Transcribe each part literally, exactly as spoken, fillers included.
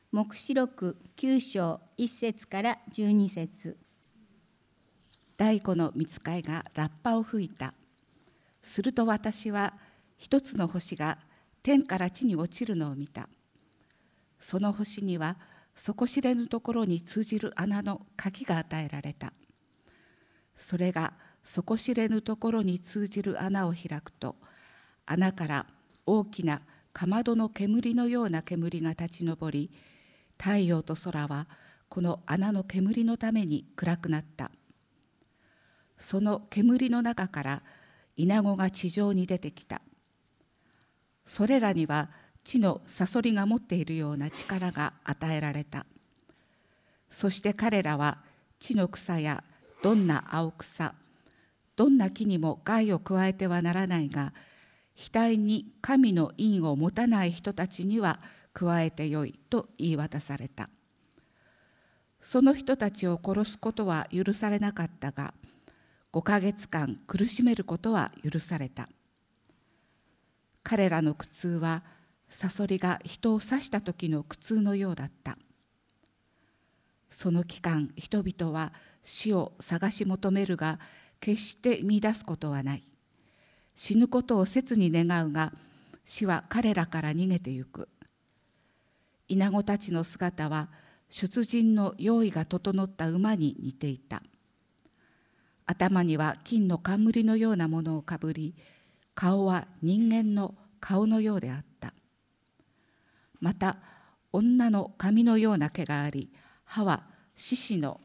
黙示録きゅう章いっ節からじゅうに節。 第五の御使いがラッパを吹いた。すると私は一つの星が天から地に落ちるのを見た。その星には底知れぬところに通じる穴の鍵が与えられた。それが底知れぬところに通じる穴を開くと、穴から大きなかまどの煙のような煙が立ち上り、太陽と空はこの穴の煙のために暗くなった。その煙の中からイナゴが地上に出てきた。それらには地のサソリが持っているような力が与えられた。そして彼らは地の草やどんな青草、どんな木にも害を加えてはならないが、額に神の印を持たない人たちには加えてよいと言い渡された。その人たちを殺すことは許されなかったが、ごかげつかん苦しめることは許された。彼らの苦痛はサソリが人を刺した時の苦痛のようだった。その期間、人々は死を探し求めるが、決して見出すことはない。死ぬことを切に願うが、死は彼らから逃げてゆく。イナゴたちの姿は出陣の用意が整った馬に似ていた。頭には金の冠のようなものをかぶり、顔は人間の顔のようであった。また女の髪のような毛があり、歯は獅子の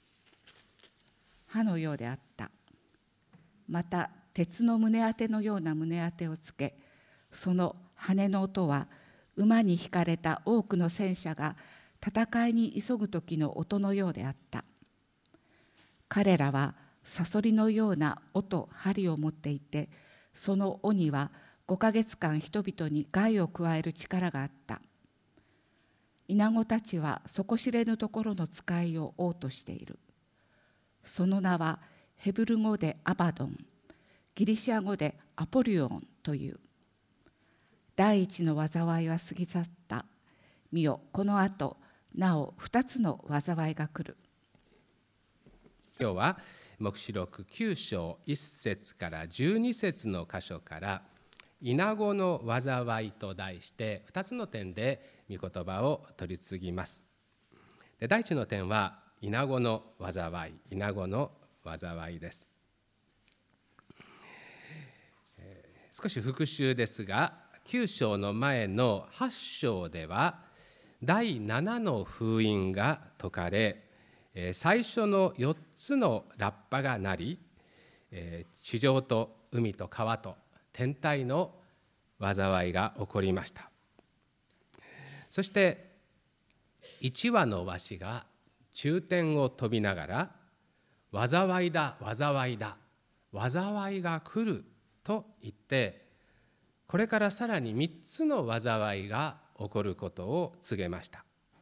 歯のようであった。また鉄の胸当てのような胸当てをつけ、その羽の音は馬に引かれた多くの戦車が戦いに急ぐ時の音のようであった。彼らはサソリのような尾と針を持っていて、その尾にはごかげつかん人々に害を加える力があった。イナゴたちは底知れぬところの使いを王としている。その名はヘブル語でアバドン、ギリシャ語でアポリオンという。第一の災いは過ぎ去った。見よ、このあとなお二つの災いが来る。 今日は黙示録きゅう章いっ節からじゅうに節の箇所からイナゴの災いと題してふたつの点で御言葉を取り次ぎます。で、第一の点はイナゴの災い、イナゴの災いです。えー、少し復習ですが、きゅう章の前のはち章ではだいななの封印が解かれ、最初のよっつのラッパが鳴り、地上と海と川と天体の災いが起こりました。そしていちわのわしが中天を飛びながら、災いだ災いだ災いが来ると言って、これからさらにみっつの災いが起こることを告げました。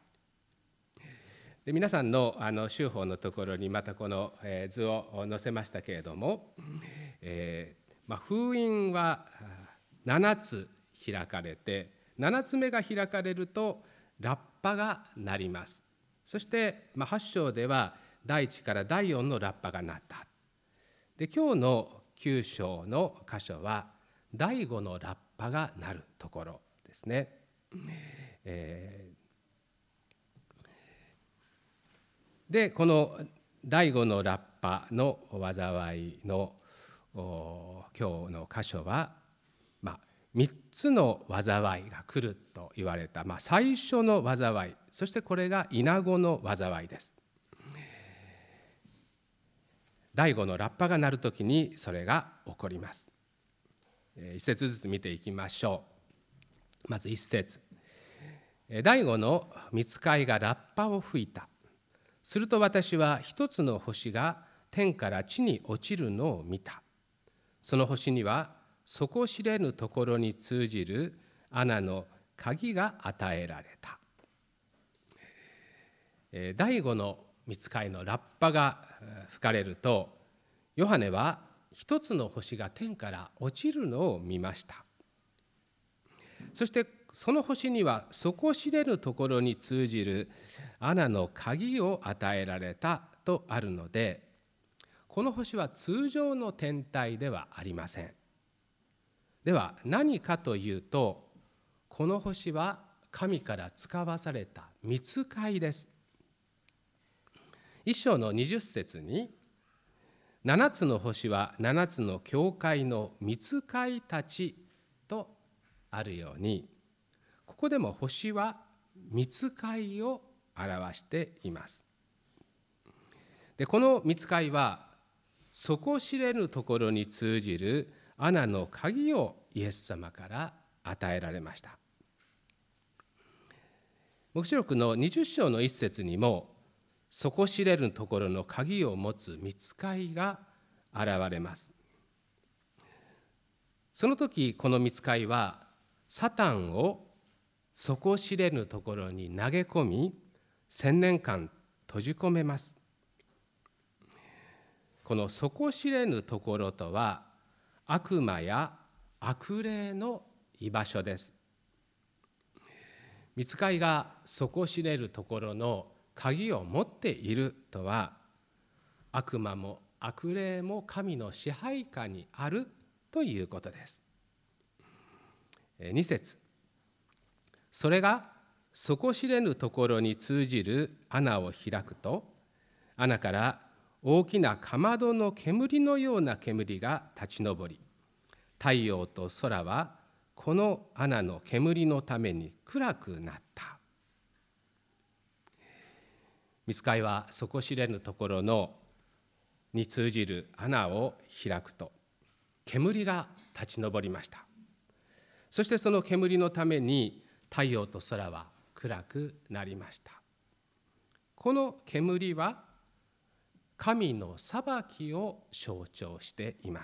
で、皆さんのあの修法のところにまたこの、えー、図を載せましたけれども、えーまあ、封印はななつ開かれて、ななつめが開かれるとラッパが鳴ります。そして、まあ、はち章ではだいいちからだいよんのラッパが鳴った。で、今日のきゅう章の箇所はだいごのラッパが鳴るところですね。えーで、このだいごのラッパの災いの今日の箇所は、まあ、みっつの災いが来ると言われた、まあ、最初の災い、そしてこれがイナゴの災いです。だいごのラッパが鳴るときにそれが起こります。一節ずつ見ていきましょう。まず一節。だいごの御使いがラッパを吹いた。すると私は一つの星が天から地に落ちるのを見た。その星には底知れぬところに通じる穴の鍵が与えられた。だいごの御使いのラッパが吹かれると、ヨハネは一つの星が天から落ちるのを見ました。そしてその星には底知れぬところに通じる穴の鍵を与えられたとあるので、この星は通常の天体ではありません。では何かというと、この星は神から使わされた御使いです。一章のにじゅっ節に、七つの星は七つの教会の御使いたちとあるように、ここでも星は御使いを表しています。で、この御使いは底知れぬところに通じる穴の鍵をイエス様から与えられました。黙示録のにじゅっ章の一節にも、底知れぬところの鍵を持つ御使いが現れます。その時この御使いはサタンを底知れぬところに投げ込み、千年間閉じ込めます。この底知れぬところとは、悪魔や悪霊の居場所です。御使いが底知れるところの鍵を持っているとは、悪魔も悪霊も神の支配下にあるということです。に節、それが底知れぬところに通じる穴を開くと、穴から大きなかまどの煙のような煙が立ち上り、太陽と空はこの穴の煙のために暗くなった。御使いは底知れぬところのに通じる穴を開くと、煙が立ち上りました。そしてその煙のために太陽と空は暗くなりました。この煙は神の裁きを象徴しています。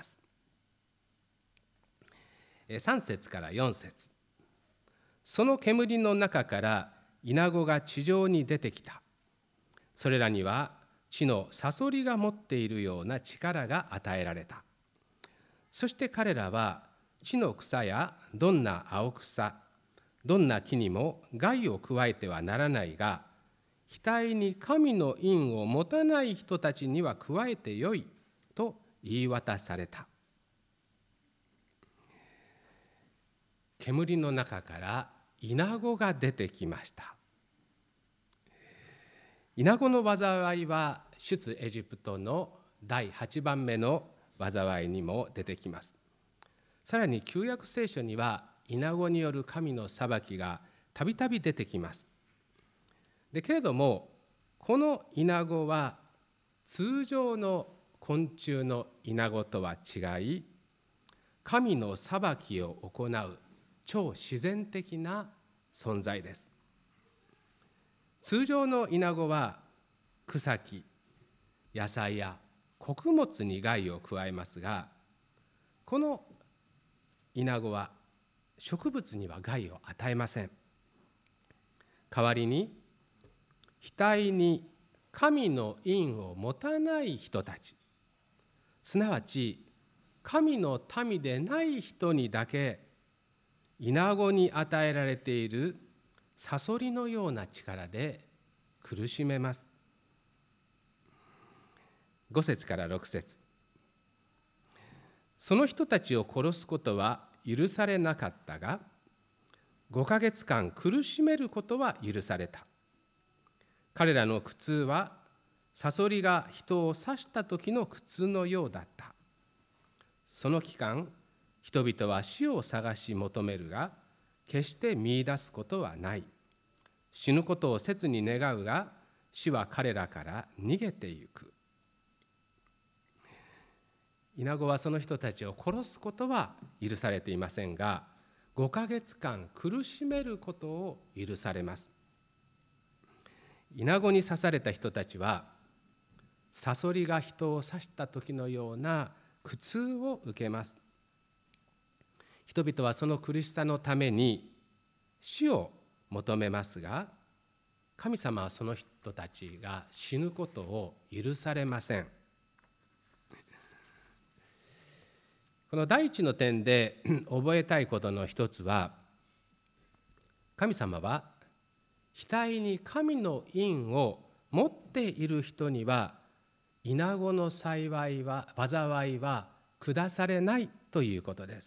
さん節からよん節、その煙の中からイナゴが地上に出てきた。それらには地のサソリが持っているような力が与えられた。そして彼らは地の草やどんな青草、どんな木にも害を加えてはならないが、額に神の印を持たない人たちには加えてよいと言い渡された。煙の中からイナゴが出てきました。イナゴの災いは出エジプトのだいはちばんめの災いにも出てきます。さらに旧約聖書にはイナゴによる神の裁きがたびたび出てきます。でけれども、このイナゴは通常の昆虫のイナゴとは違い、神の裁きを行う超自然的な存在です。通常のイナゴは草木、野菜や穀物に害を加えますが、このイナゴは植物には害を与えません。代わりに額に神の印を持たない人たち、すなわち神の民でない人にだけイナゴに与えられているサソリのような力で苦しめます。ご節からろく節、その人たちを殺すことは許されなかったが、ごかげつかん苦しめることは許された。彼らの苦痛はサソリが人を刺した時の苦痛のようだった。その期間、人々は死を探し求めるが、決して見出すことはない。死ぬことを切に願うが、死は彼らから逃げてゆく。イナゴはその人たちを殺すことは許されていませんが、ごかげつかん苦しめることを許されます。イナゴに刺された人たちは、サソリが人を刺した時のような苦痛を受けます。人々はその苦しさのために死を求めますが、神様はその人たちが死ぬことを許されません。この第一の点で覚えたいことの一つは、 神様は額に神の印を持っている人にはイナゴの幸いは災いは下されないということです。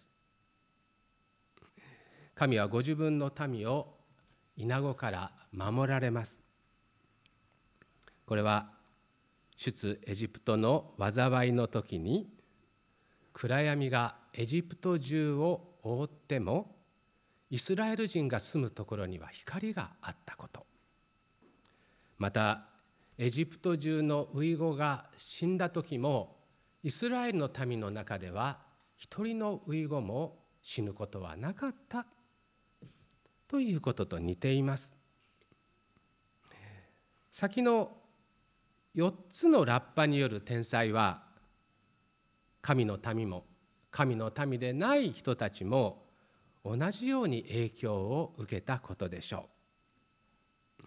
神はご自分の民をイナゴから守られます。これは出エジプトの災いの時に暗闇がエジプト中を覆ってもイスラエル人が住むところには光があったこと、またエジプト中の遺語が死んだ時もイスラエルの民の中では一人の遺語も死ぬことはなかったということと似ています。先のよっつのラッパによる天災は神の民も神の民でない人たちも同じように影響を受けたことでしょう。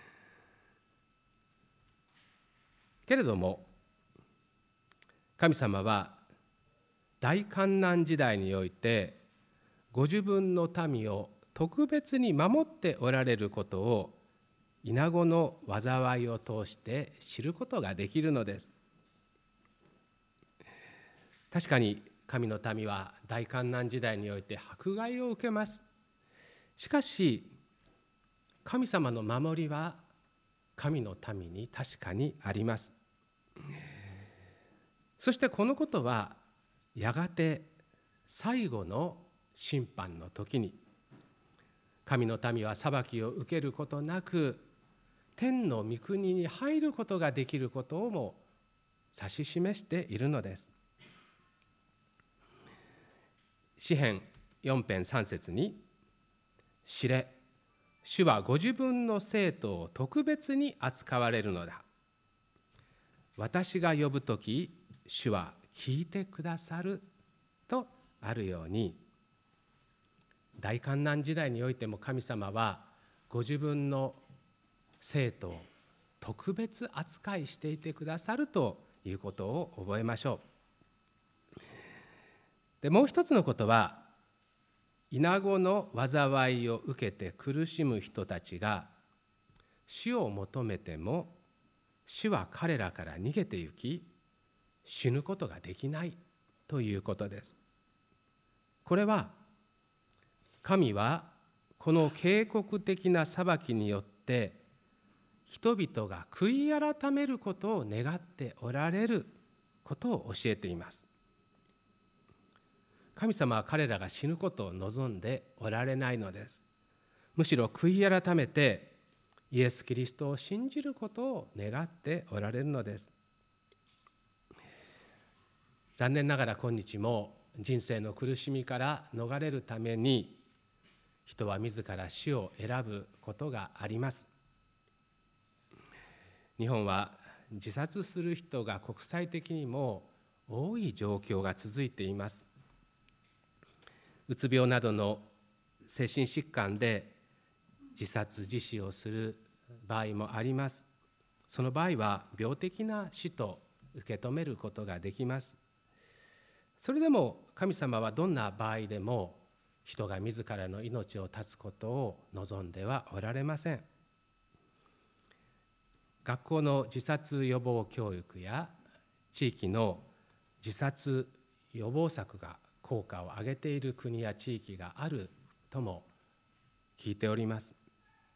けれども神様は大患難時代においてご自分の民を特別に守っておられることをイナゴの災いを通して知ることができるのです。確かに神の民は大患難時代において迫害を受けます。しかし神様の守りは神の民に確かにあります。そしてこのことはやがて最後の審判の時に神の民は裁きを受けることなく天の御国に入ることができることをも指し示しているのです。詩編よん編さん節に「知れ、主はご自分の生徒を特別に扱われるのだ。私が呼ぶとき、主は聞いてくださる」とあるように、大患難時代においても神様はご自分の生徒を特別扱いしていてくださるということを覚えましょう。でもう一つのことは、イナゴの災いを受けて苦しむ人たちが主を求めても主は彼らから逃げて行き死ぬことができないということです。これは神はこの警告的な裁きによって人々が悔い改めることを願っておられることを教えています。神様は彼らが死ぬことを望んでおられないのです。むしろ悔い改めてイエス・キリストを信じることを願っておられるのです。残念ながら今日も人生の苦しみから逃れるために人は自ら死を選ぶことがあります。日本は自殺する人が国際的にも多い状況が続いています。うつ病などの精神疾患で自殺自死をする場合もあります。その場合は病的な死と受け止めることができます。それでも神様はどんな場合でも人が自らの命を絶つことを望んではおられません。学校の自殺予防教育や地域の自殺予防策が効果を上げている国や地域があるとも聞いております。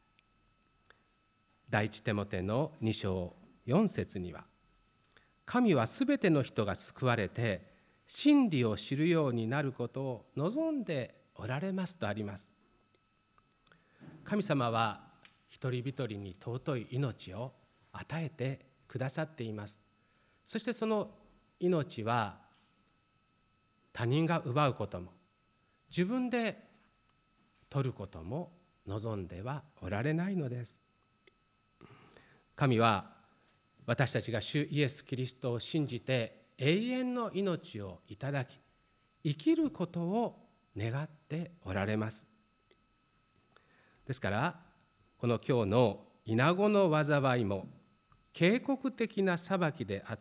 第一テモテのに章よん節には、神はすべての人が救われて真理を知るようになることを望んでおられますとあります。神様は一人一人に尊い命を与えてくださっています。そしてその命は他人が奪うことも自分で取ることも望んではおられないのです。神は私たちが主イエス・キリストを信じて永遠の命をいただき生きることを願っておられます。ですからこの今日のイナゴの災いも警告的な裁きであって、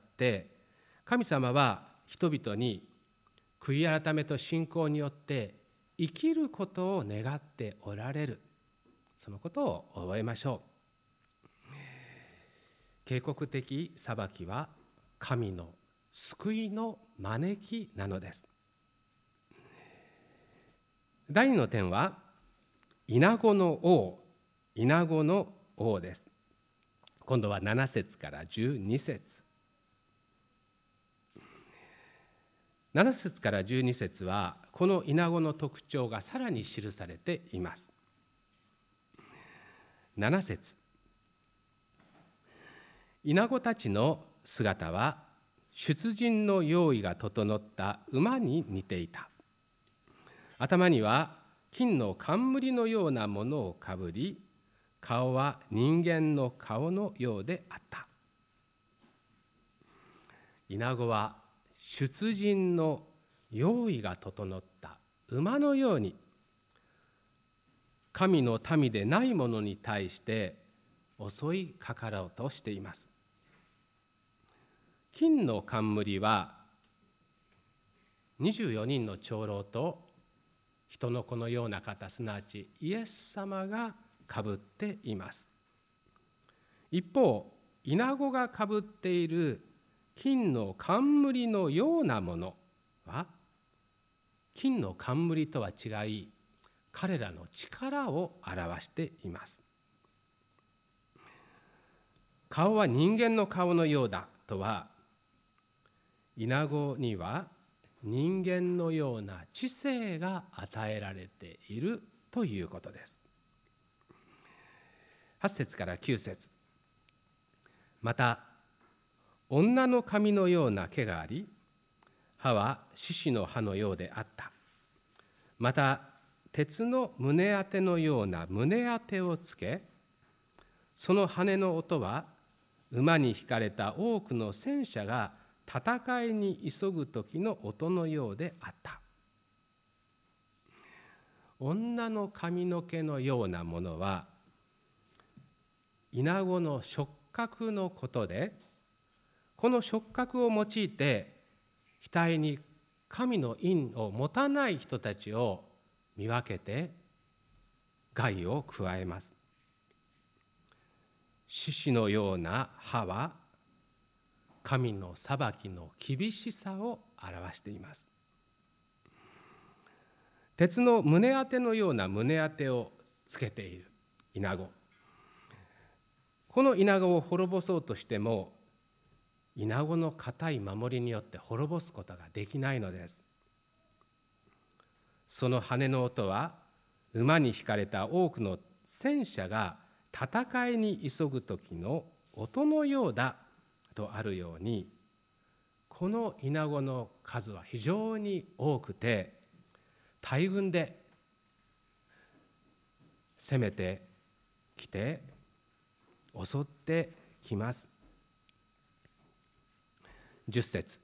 神様は人々に悔い改めと信仰によって生きることを願っておられる、 そのことを覚えましょう。警告的裁きは神の救いの招きなのです。第二の点はイナゴの王、イナゴの王です。今度はなな節からじゅうに節。なな節からじゅうに節はこのイナゴの特徴がさらに記されています。なな節、イナゴたちの姿は出陣の用意が整った馬に似ていた。頭には金の冠のようなものをかぶり、顔は人間の顔のようであった。イナゴは出陣の用意が整った馬のように、神の民でない者に対して襲いかかろうとしています。金の冠はにじゅうよにんの長老と人の子のような方、すなわちイエス様がかぶっています。一方、イナゴがかぶっている金の冠のようなものは、金の冠とは違い、彼らの力を表しています。顔は人間の顔のようだとは、イナゴには人間のような知性が与えられているということです。はち節からきゅう節。また女の髪のような毛があり、歯は獅子の歯のようであった。また鉄の胸当てのような胸当てをつけ、その羽の音は馬に引かれた多くの戦車が戦いに急ぐ時の音のようであった。女の髪の毛のようなものはイナゴの触覚のことで、この触覚を用いて額に神の印を持たない人たちを見分けて害を加えます。獅子のような歯は神の裁きの厳しさを表しています。鉄の胸当てのような胸当てをつけているイナゴ。このイナゴを滅ぼそうとしても、イナゴの固い守りによって滅ぼすことができないのです。その羽の音は馬に引かれた多くの戦車が戦いに急ぐ時の音のようだとあるように、このイナゴの数は非常に多くて、大軍で攻めてきて襲ってきます。じゅっ節。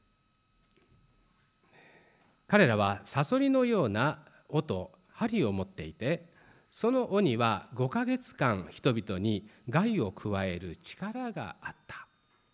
彼らはサソリのような尾と針を持っていて、その尾にはごかげつかん人々に害を加える力があった。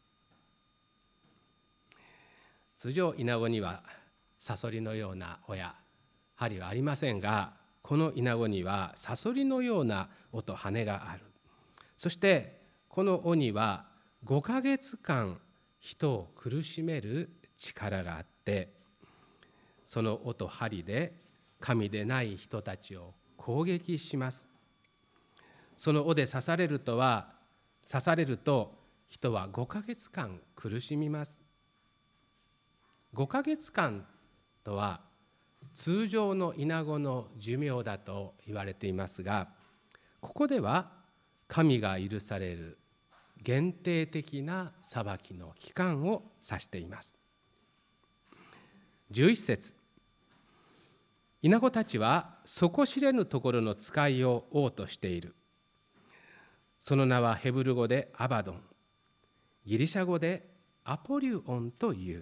通常イナゴにはサソリのような尾や針はありませんが、このイナゴにはサソリのような尾と羽がある。そしてこの尾にはごかげつかん人を苦しめる力があって、その尾と針で神でない人たちを攻撃します。その尾で刺されるとは刺されると人はごかげつかん苦しみます。ごかげつかんとは通常のイナゴの寿命だと言われていますが、ここでは神が許される限定的な裁きの期間を指しています。じゅういち節。イナゴたちは底知れぬところの使いを王としている。その名はヘブル語でアバドン、ギリシャ語でアポリュオンという。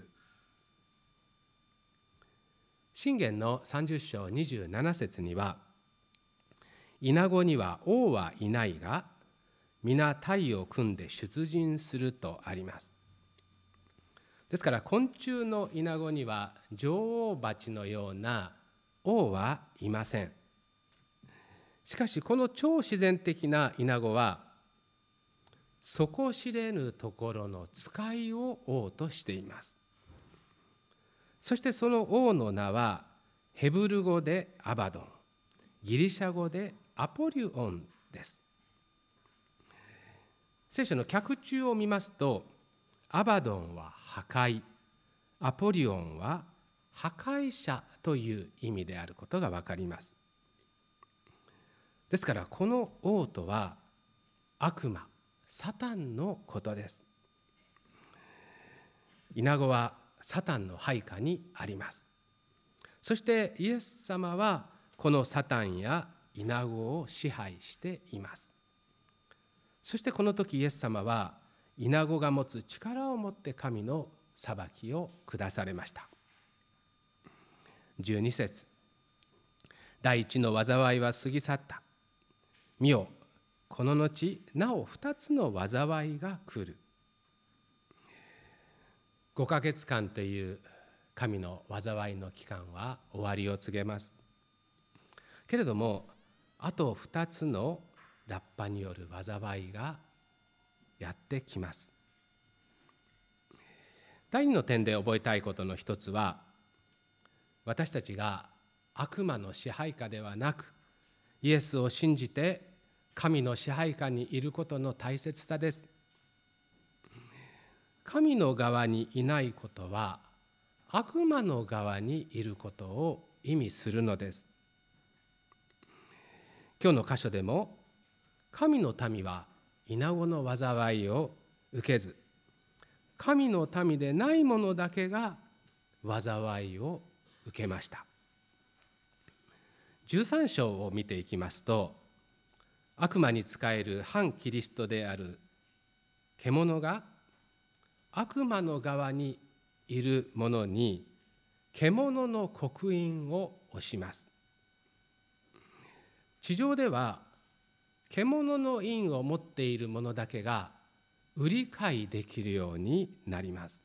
箴言のさんじゅっ章にじゅうなな節には、イナゴには王はいないが、皆隊を組んで出陣するとあります。ですから昆虫のイナゴには女王蜂のような王はいません。 しかしこの超自然的なイナゴは底知れぬところの使いを王としています。そしてその王の名はヘブル語でアバドン、ギリシャ語でアポリオンです。聖書の脚注を見ますと、アバドンは破壊、アポリオンは破壊者という意味であることが分かります。ですからこの王とは悪魔、サタンのことです。イナゴはサタンの配下にあります。そしてイエス様はこのサタンやイナゴを支配しています。そしてこの時イエス様はイナゴが持つ力を持って神の裁きを下されました。じゅうに節、第一の災いは過ぎ去った。見よ、この後なお二つの災いが来る。ごかげつかんという神の災いの期間は終わりを告げます。けれどもあと二つのラッパによる災いがやってきます。第二の点で覚えたいことの一つは、私たちが悪魔の支配下ではなくイエスを信じて神の支配下にいることの大切さです。神の側にいないことは悪魔の側にいることを意味するのです。今日の箇所でも神の民はイナゴの災いを受けず、神の民でない者だけが災いを受けました。じゅうさん章を見ていきますと、悪魔に仕える反キリストである獣が悪魔の側にいる者に獣の刻印を押します。地上では獣の印を持っている者だけが売り買いできるようになります。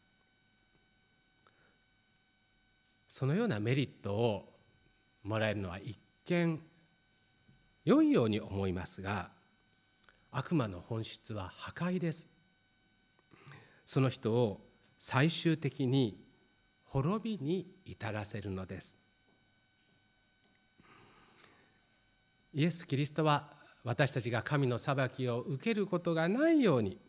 そのようなメリットをもらえるのは一見良いように思いますが、悪魔の本質は破壊です。その人を最終的に滅びに至らせるのです。イエス・キリストは私たちが神の裁きを受けることがないように、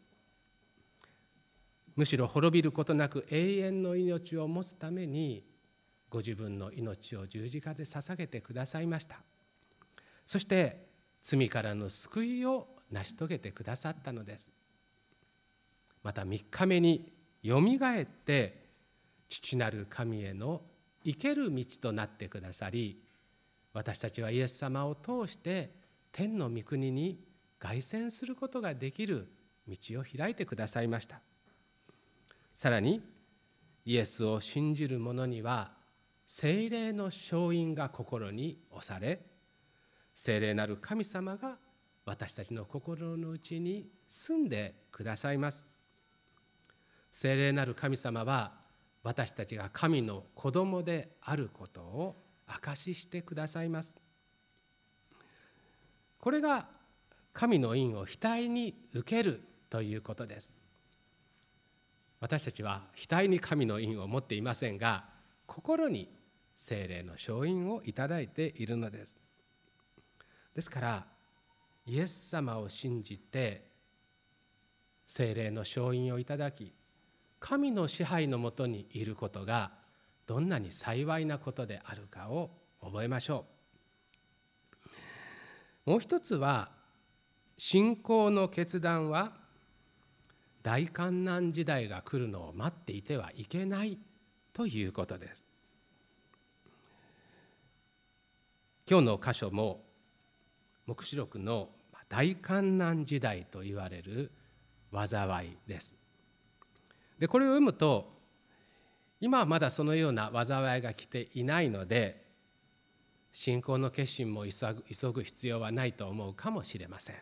むしろ滅びることなく永遠の命を持つためにご自分の命を十字架で捧げてくださいました。そして罪からの救いを成し遂げてくださったのです。またみっかめによみがえって父なる神への生ける道となってくださり、私たちはイエス様を通して天の御国に凱旋することができる道を開いてくださいました。さらにイエスを信じる者には聖霊の勝因が心に押され、聖霊なる神様が私たちの心の内に住んでくださいます。聖霊なる神様は私たちが神の子供であることを証ししてくださいます。これが神の印を額に受けるということです。私たちは額に神の印を持っていませんが、心に聖霊の勝因をいただいているのです。ですからイエス様を信じて聖霊の勝因をいただき、神の支配のもとにいることがどんなに幸いなことであるかを覚えましょう。もう一つは、信仰の決断は大患難時代が来るのを待っていてはいけないということです。今日の箇所も黙示録の大患難時代と言われる災いです。でこれを読むと、今はまだそのような災いが来ていないので信仰の決心も急ぐ、急ぐ必要はないと思うかもしれません。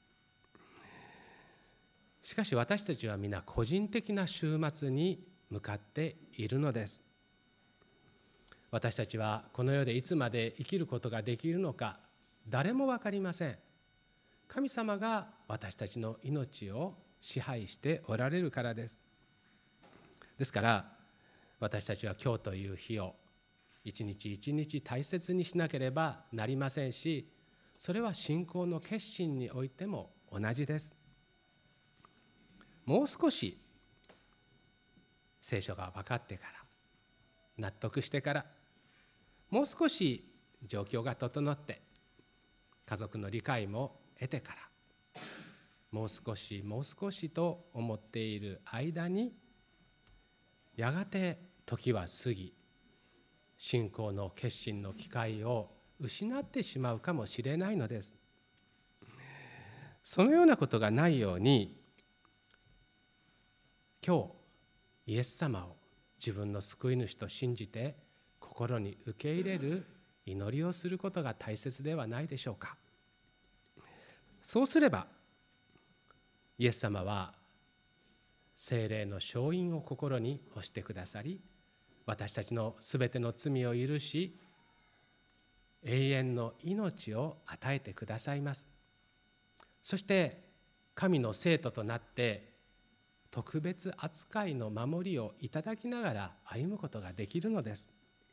しかし私たちは皆個人的な終末に向かっているのです。私たちはこの世でいつまで生きることができるのか、 誰も分かりません。神様が私たちの命を支配しておられるからです。ですから私たちは今日という日を一日一日大切にしなければなりませんし、それは信仰の決心においても同じです。もう少し聖書が分かってから、納得してから、もう少し状況が整って家族の理解も得てから、もう少しもう少しと思っている間に、やがて時は過ぎ、信仰の決心の機会を失ってしまうかもしれないのです。そのようなことがないように、今日イエス様を自分の救い主と信じて心に受け入れる祈りをすることが大切ではないでしょうか。そうすればイエス様は聖霊の勝因を心に押してくださり、私たちのすべての罪を許し、永遠の命を与えてくださいます。そして神の生徒となって特別扱いの守りをいただきながら歩むことができるのです。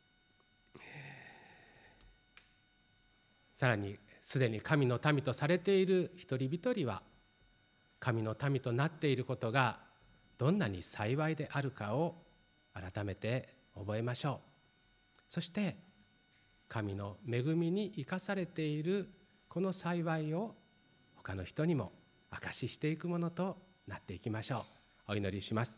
さらにすでに神の民とされている一人一人は、神の民となっていることがどんなに幸いであるかを改めて覚えましょう。そして神の恵みに生かされているこの幸いを他の人にも証ししていくものとなっていきましょう。お祈りします。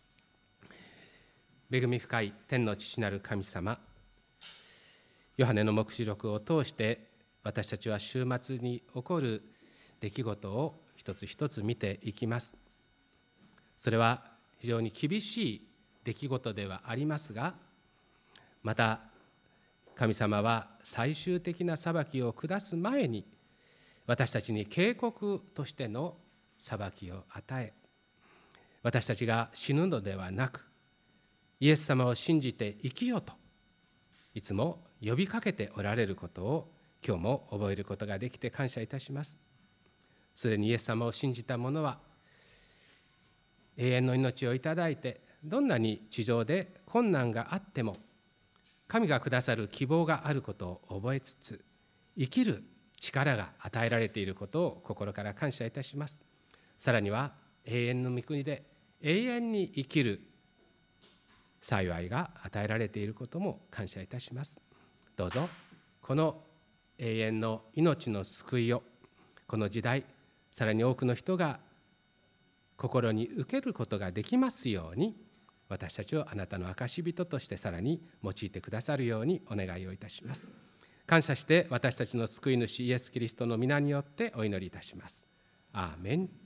恵み深い天の父なる神様、ヨハネの黙示録を通して私たちは週末に起こる出来事を一つ一つ見ていきます。それは非常に厳しい出来事ではありますが、また神様は最終的な裁きを下す前に私たちに警告としての裁きを与え、私たちが死ぬのではなくイエス様を信じて生きようといつも呼びかけておられることを今日も覚えることができて感謝いたします。すでにイエス様を信じた者は永遠の命をいただいて、どんなに地上で困難があっても神がくださる希望があることを覚えつつ、生きる力が与えられていることを心から感謝いたします。さらには永遠の御国で永遠に生きる幸いが与えられていることも感謝いたします。どうぞこの永遠の命の救いをこの時代、さらに多くの人が心に受けることができますように、私たちをあなたの証人としてさらに用いてくださるようにお願いをいたします。感謝して私たちの救い主イエス・キリストの皆によってお祈りいたします。アーメン。